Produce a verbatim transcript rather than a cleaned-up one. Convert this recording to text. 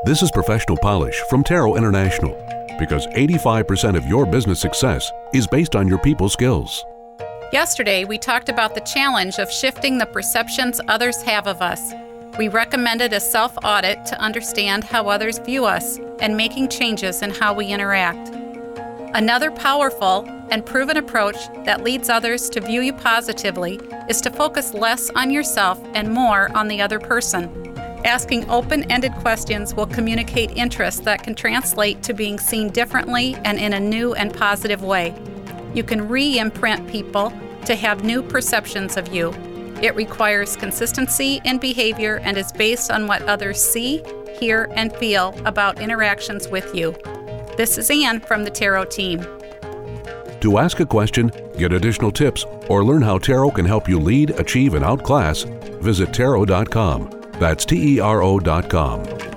This is Professional Polish from Tarot International, because eighty-five percent of your business success is based on your people skills. Yesterday, we talked about the challenge of shifting the perceptions others have of us. We recommended a self-audit to understand how others view us and making changes in how we interact. Another powerful and proven approach that leads others to view you positively is to focus less on yourself and more on the other person. Asking open-ended questions will communicate interests that can translate to being seen differently and in a new and positive way. You can re-imprint people to have new perceptions of you. It requires consistency in behavior and is based on what others see, hear, and feel about interactions with you. This is Anne from the Tarot team. To ask a question, get additional tips, or learn how Tarot can help you lead, achieve, and outclass, visit tarot dot com. That's T E R O dot com.